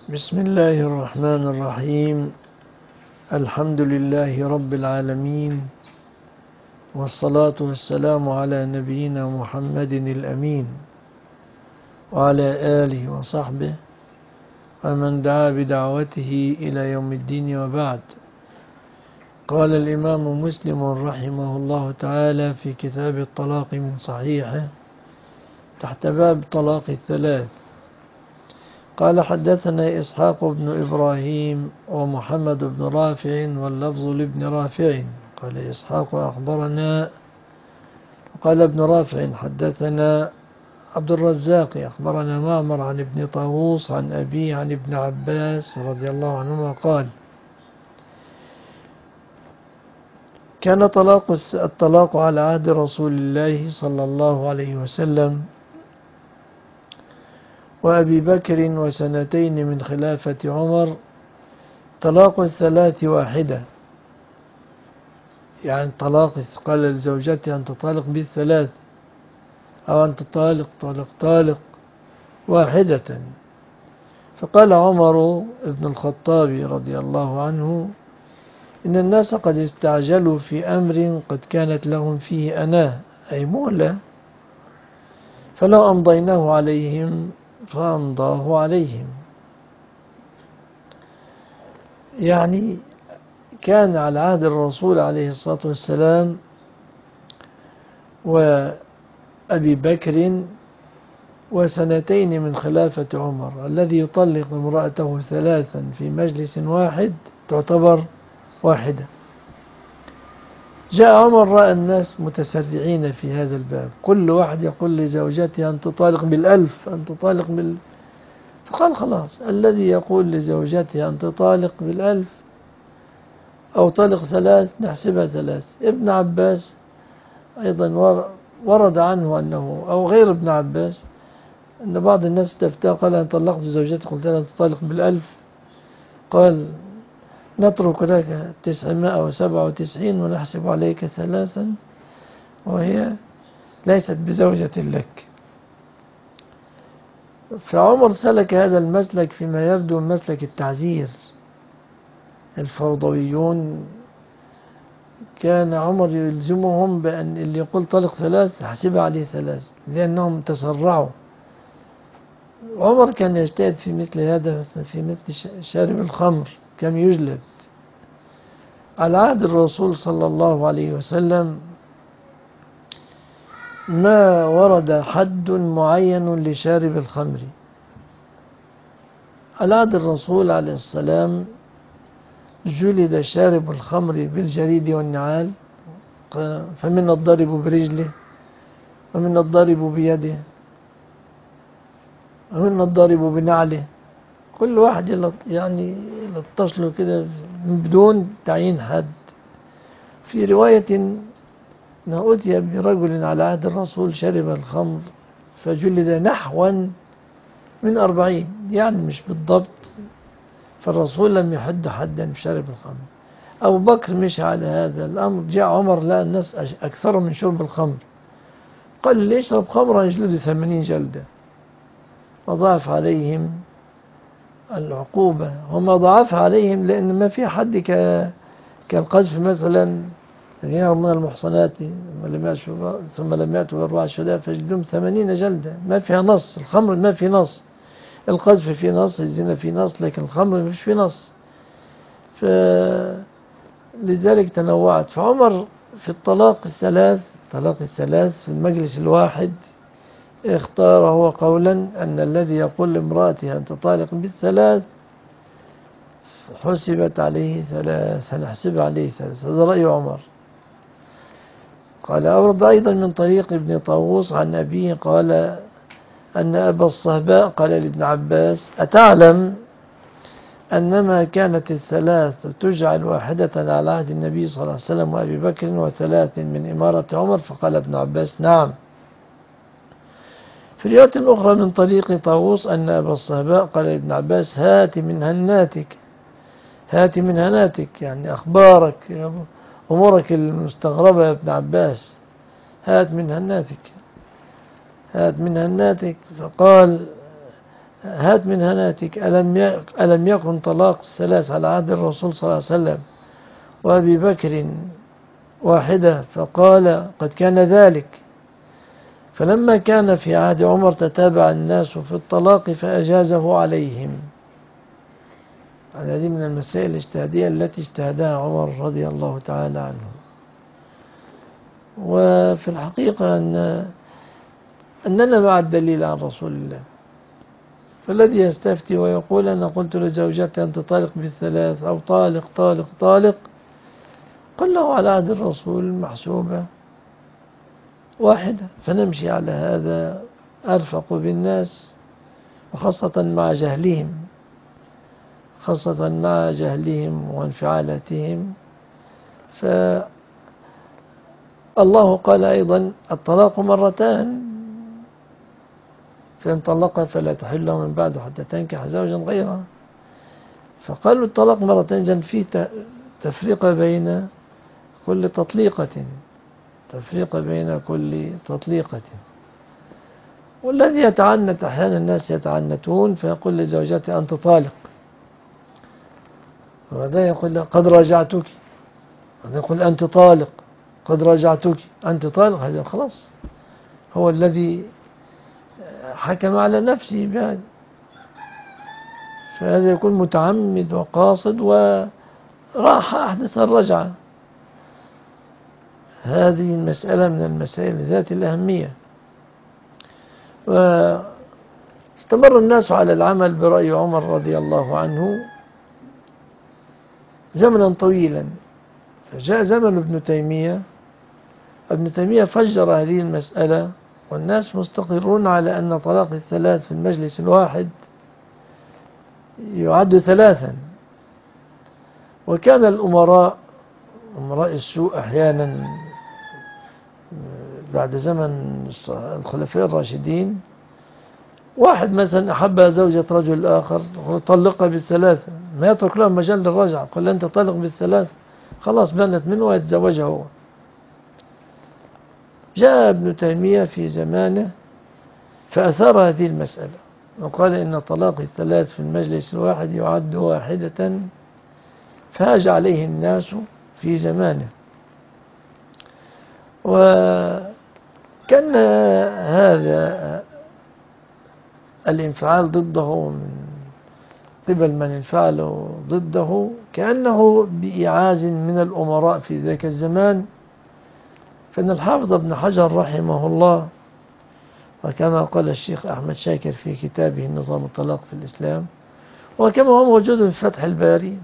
بسم الله الرحمن الرحيم. الحمد لله رب العالمين، والصلاة والسلام على نبينا محمد الأمين وعلى آله وصحبه ومن دعا بدعوته إلى يوم الدين، وبعد. قال الإمام مسلم رحمه الله تعالى في كتاب الطلاق من صحيحه تحت باب طلاق الثلاث، قال: حدثنا إسحاق بن إبراهيم ومحمد بن رافع واللفظ لابن رافع. قال إسحاق: أخبرنا. وقال ابن رافع: حدثنا عبد الرزاق أخبرنا معمر عن ابن طاووس عن أبيه عن ابن عباس رضي الله عنهما قال: كان الطلاق على عهد رسول الله صلى الله عليه وسلم وأبي بكر وسنتين من خلافة عمر طلاق الثلاث واحدة، يعني طلاق قال لزوجته أن تطالق بالثلاث أو أن تطالق واحدة. فقال عمر بن الخطاب رضي الله عنه: إن الناس قد استعجلوا في أمر قد كانت لهم فيه أناه، أي مهلة، فلو أمضيناه عليهم فأمضاه عليهم. يعني كان على عهد الرسول عليه الصلاة والسلام وأبي بكر وسنتين من خلافة عمر الذي يطلق امرأته ثلاثا في مجلس واحد تعتبر واحدة. جاء عمر رأى الناس متسرعين في هذا الباب، كل واحد يقول لزوجته أن تطالق بالألف، أن تطالق فقال: خلاص، الذي يقول لزوجته أن تطالق بالألف أو طلق ثلاث نحسبها ثلاث. ابن عباس أيضا ورد عنه أنه، أو غير ابن عباس، أن بعض الناس استفتاه قال: أن طلقت زوجتي قلت لها أن تطالق بالألف، قال: نترك لك 997 ونحسب عليك ثلاثا وهي ليست بزوجة لك. فعمر سلك هذا المسلك فيما يبدو مسلك التعزير. الفوضويون كان عمر يلزمهم بأن اللي يقول طلق ثلاث حسب عليه ثلاث، لأنهم تسرعوا. عمر كان يجتهد في مثل هذا، في مثل شارب الخمر كم يجلد. على عهد الرسول صلى الله عليه وسلم ما ورد حد معين لشارب الخمر. على عهد الرسول عليه السلام جلد شارب الخمر بالجريد والنعال، فمن الضرب برجله ومن الضرب بيده ومن الضرب بنعله، كل واحد يعني يلطش له كده بدون تعيين حد. في رواية أنه أتي برجل على عهد الرسول شرب الخمر فجلد نحوا من 40، يعني مش بالضبط، فالرسول لم يحد حدا بشرب الخمر. أبو بكر مشى على هذا الأمر، جاء عمر لقى الناس أكثر من شرب الخمر، قال: اللي يشرب خمرا يجلد 80 جلدة، وضعف عليهم العقوبة. هم ضعف عليهم لأن ما في حد كالقذف مثلا، غير من المحصنات ثم لم يأتوا بأربعة شهداء فجلدهم 80 جلدة. ما فيها نص. الخمر ما في نص، القذف في نص، الزنا في نص، لكن الخمر مش في نص. لذلك تنوعت. فعمر في طلاق الثلاث في المجلس الواحد اختار هو قولا أن الذي يقول لامرأته أن تطالق بالثلاث حسبت عليه ثلاث، هنحسب عليه ثلاث. هذا رأي عمر. قال: أورد أيضا من طريق ابن طاووس عن أبيه قال أن أبا الصهباء قال لابن عباس: أتعلم أنما كانت الثلاث تجعل واحدة على عهد النبي صلى الله عليه وسلم وأبي بكر وثلاث من إمارة عمر؟ فقال ابن عباس: نعم. في رواية أخرى من طريق طاووس أن أبا الصهباء قال لابن عباس: هات من هناتك، يعني أخبارك، أمورك المستغربة يا ابن عباس، هات من هناتك. فقال: هات من هناتك، ألم يكن طلاق الثلاث على عهد الرسول صلى الله عليه وسلم وأبي بكر واحدة؟ فقال قد كان ذلك. فلما كان في عهد عمر تتابع الناس في الطلاق فأجازه عليهم. هذه من المسائل الاجتهادية التي اجتهدها عمر رضي الله تعالى عنه. وفي الحقيقة أننا مع الدليل عن رسول الله. فالذي يستفتي ويقول أنا قلت لزوجتي أنت طالق بالثلاث أو طالق طالق طالق، قل له على عهد الرسول محسوبة واحدة، فنمشي على هذا أرفق بالناس، وخاصة مع جهلهم، خاصة مع جهلهم وانفعالاتهم. فالله قال أيضا الطلاق مرتان، فإن طلقها فلا تحل له من بعد حتى تنكح زوجا غيره. فقالوا الطلاق مرتين، إذن في تفرقة بين كل تطليقة، تفرقة بين كل تطليقة. والذي يتعنت، أحيانا الناس يتعنتون فيقول لزوجته أنت طالق، وهذا يقول قد راجعتك، هذا يقول أنت طالق قد راجعتك، أنت طالق، هذا خلاص هو الذي حكم على نفسه بهذا. فهذا يكون متعمد وقاصد وراح أحدث الرجعة. هذه المسألة من المسائل ذات الأهمية. واستمر الناس على العمل برأي عمر رضي الله عنه زمنا طويلا، فجاء زمن ابن تيمية. ابن تيمية فجر هذه المسألة، والناس مستقرون على أن طلاق الثلاث في المجلس الواحد يعد ثلاثا. وكان الأمراء، أمراء السوء أحيانا بعد زمن الخلفاء الراشدين، واحد مثلا أحب زوجة رجل آخر وطلقها بالثلاثة، ما يترك لهم مجال للرجعة، قل أنت طلق بالثلاثة، خلاص بنت منه ويتزوجها هو. جاء ابن تيمية في زمانه فأثار هذه المسألة وقال إن طلاق الثلاث في المجلس الواحد يعد واحدة، فهاج عليه الناس في زمانه. وكان هذا الانفعال ضده من قبل من انفعل ضده كأنه بإعاز من الأمراء في ذاك الزمان. فإن الحافظ ابن حجر رحمه الله، وكما قال الشيخ أحمد شاكر في كتابه نظام الطلاق في الإسلام، وكما هو موجود في فتح الباري،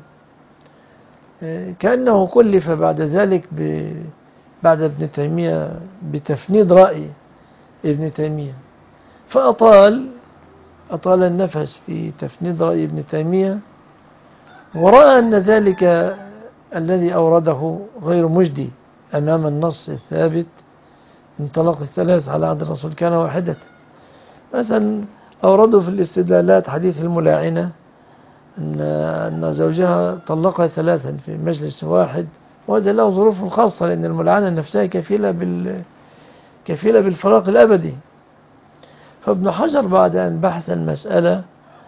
كأنه كلف بعد ذلك بعد ابن تيمية بتفنيد رأي ابن تيمية، فأطال النفس في تفنيد رأي ابن تيمية، ورأى أن ذلك الذي أورده غير مجدي أمام النص الثابت من طلاق الثلاث على عهد الرسول كان واحدة. مثلا أوردوا في الاستدلالات حديث الملاعنة أن زوجها طلقها ثلاثا في مجلس واحد، وهذا له ظروف خاصة، لأن الملاعنة نفسها كفيلة بالفراق الأبدي. فابن حجر بعد أن بحث المسألة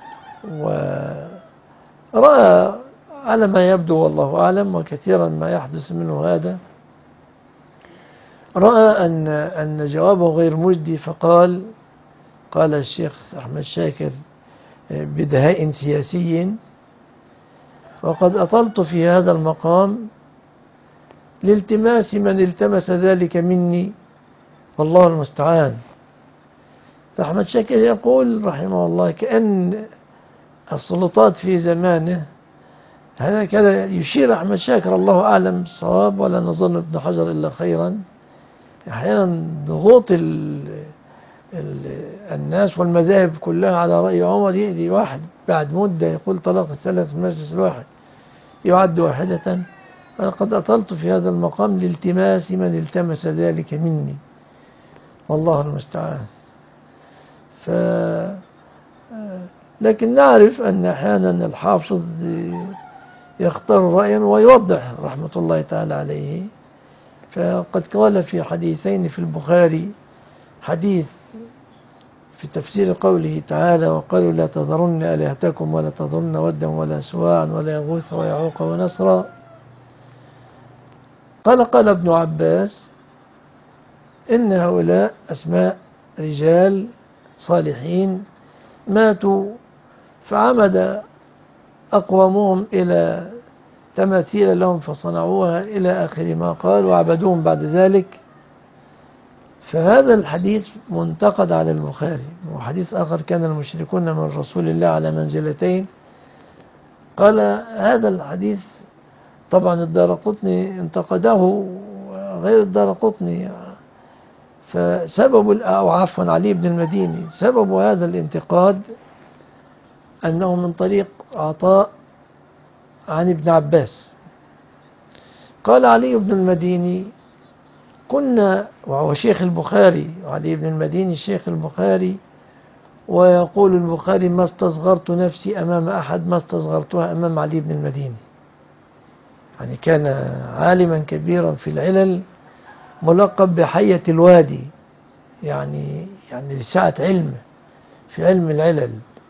ورأى على ما يبدو والله أعلم، وكثيرا ما يحدث منه هذا، رأى أن جوابه غير مجدي، فقال الشيخ أحمد شاكر بدهاء سياسي: وقد أطلت في هذا المقام لالتماس من التمس ذلك مني، والله المستعان. فأحمد شاكر يقول رحمه الله كأن السلطات في زمانه، هذا كذا يشير أحمد شاكر الله أعلم بالصواب، ولا نظن ابن حجر إلا خيرا، أحيانا ضغوط الناس والمذاهب كلها على رأي عمر يأتي واحد بعد مدة يقول طلاق الثلاث في مجلس الواحد يعد واحدة. أنا قد أطلت في هذا المقام لالتماس من التمس ذلك مني، والله المستعان. لكن نعرف أن أحيانا الحافظ يختار رأيا ويوضح رحمة الله تعالى عليه. فقد قال في حديثين في البخاري، حديث في تفسير قوله تعالى وقالوا لا تذرن آلهتكم ولا تذرن ودا ولا سواعا ولا يغوث ويعوق ونسرا. قال ابن عباس إن هؤلاء أسماء رجال صالحين ماتوا فعمد أقوامهم إلى تماثيل لهم فصنعوها إلى آخر ما قال وعبدوهم بعد ذلك. فهذا الحديث منتقد على البخاري. وحديث آخر كان المشركون من رسول الله على منزلتين. قال هذا الحديث طبعا الدارقطني انتقده غير الدارقطني، فسبب أو عفوا علي بن المديني سبب هذا الانتقاد أنه من طريق عطاء عن ابن عباس. قال علي بن المديني كنا، وهو شيخ البخاري، علي بن المديني شيخ البخاري، ويقول البخاري ما استصغرت نفسي أمام أحد ما استصغرتها أمام علي بن المديني. يعني كان عالما كبيرا في العلل ملقب بحية الوادي، يعني لسعة علم في علم العلل.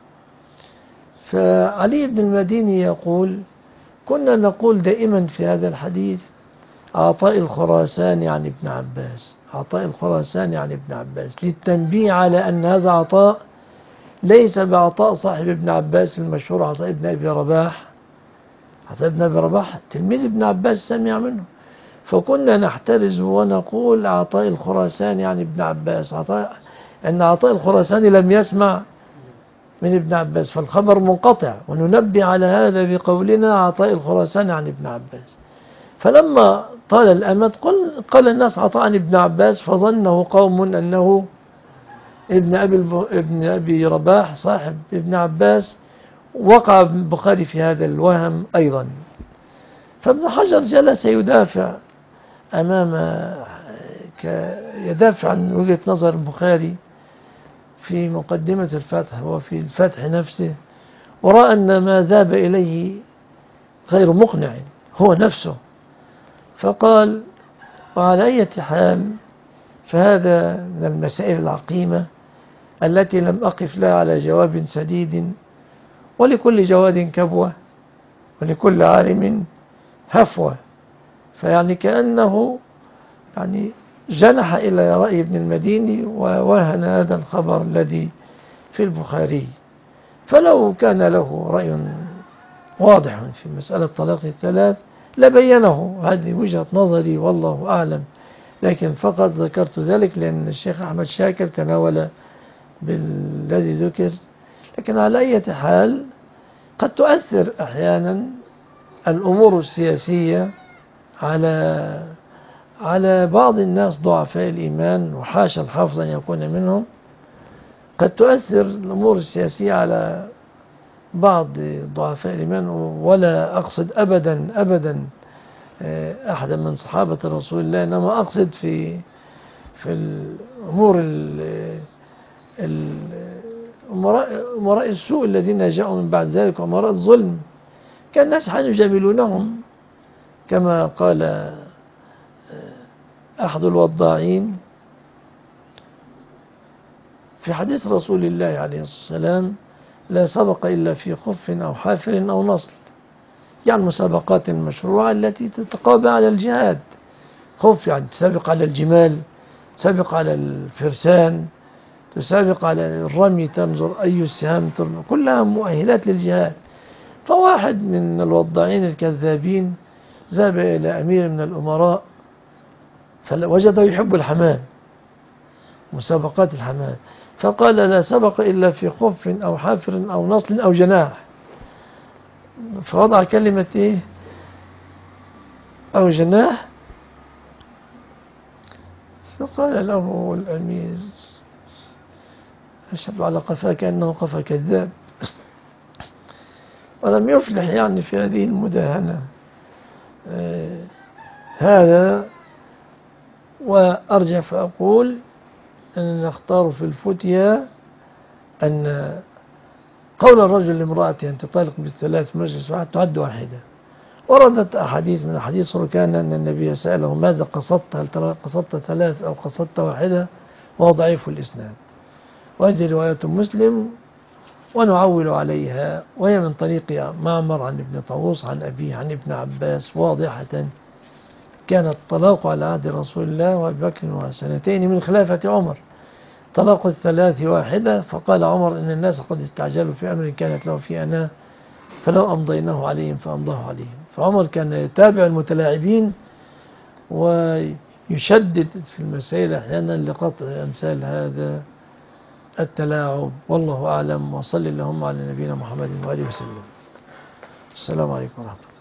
فعلي بن المديني يقول كنا نقول دائما في هذا الحديث عطاء الخراساني عن ابن عباس، عطاء الخراساني عن ابن عباس، للتنبيه على أن هذا عطاء ليس بعطاء صاحب ابن عباس المشهور عطاء ابن أبي رباح. عطاء ابن أبي رباح تلميذ ابن عباس سمع منه، فكنا نحترز ونقول عطاء الخراساني عن ابن عباس، أن عطاء الخراساني لم يسمع من ابن عباس، فالخبر منقطع، وننبه على هذا بقولنا عطاء الخراساني عن ابن عباس. فلما طال الأمد قال الناس عطاء عن ابن عباس، فظنه قوم أنه ابن أبي رباح صاحب ابن عباس، وقع البخاري في هذا الوهم أيضا. فابن حجر جلس يدافع يدافع عن وجهة نظر البخاري في مقدمة الفتح وفي الفتح نفسه، ورأى أن ما ذهب إليه غير مقنع هو نفسه، فقال وعلى أي حال فهذا من المسائل العقيمة التي لم أقف لها على جواب سديد، ولكل جواد كبوة ولكل عالم هفوة. فيعني كأنه جنح إلى رأي ابن المديني ووهن هذا الخبر الذي في البخاري. فلو كان له رأي واضح في مسألة طلاق الثلاث لبينه، هذه وجهة نظري والله أعلم، لكن فقط ذكرت ذلك لأن الشيخ أحمد شاكر تناول بالذي ذكر. لكن على أي حال قد تؤثر أحيانا الأمور السياسية على بعض الناس ضعفاء الإيمان، وحاشا الحافظ أن يكون منهم. قد تؤثر الأمور السياسية على بعض ضعفاء الإيمان، ولا أقصد أبدا أحدا من صحابة رسول الله، إنما أقصد في الأمور أمراء السوء الذين جاءوا من بعد ذلك، أمراء الظلم. كان الناس يجاملونهم كما قال أحد الوضاعين في حديث رسول الله عليه الصلاة والسلام لا سبق إلا في خف أو حافر أو نصل، يعني المسابقات المشروعة التي تتقابل على الجهاد. خف يعني تسابق على الجمال، تسابق على الفرسان، تسابق على الرمي، تنظر أي السهام ترمي، كلها مؤهلات للجهاد. فواحد من الوضاعين الكذابين ذهب إلى أمير من الأمراء فوجده يحب الحمام، مسابقات الحمام، فقال لا سبق إلا في خف أو حافر أو نصل أو جناح، فوضع كلمة إيه أو جناح. فقال له الأمير أشهد على قفاك أنه قفا كذاب، ولم يفلح يعني في هذه المداهنة. هذا وأرجع فأقول أن نختار في الفتيا أن قول الرجل لامرأته أن تطلق بالثلاث مجلس واحد تعد واحدة. وردت أحاديث من حديث ركان أن النبي سأله ماذا قصدت، هل قصدت ثلاث أو قصدت واحدة، وهو ضعيف الإسناد. وهذه رواية مسلم ونعول عليها، وهي من طريق معمر عن ابن طاووس عن أبيه عن ابن عباس واضحة. كان الطلاق على عهد رسول الله وأبي بكر وسنتين من خلافة عمر، طلاق الثلاث واحدة، فقال عمر إن الناس قد استعجلوا في أمر كانت له في أنا فلو أمضيناه عليهم فأمضاه عليهم. فعمر كان يتابع المتلاعبين ويشدد في المسائل أحيانا لقطع أمثال هذا التلاعب. والله أعلم، وصل اللهم على نبينا محمد وآله وسلم. السلام عليكم ورحمة الله.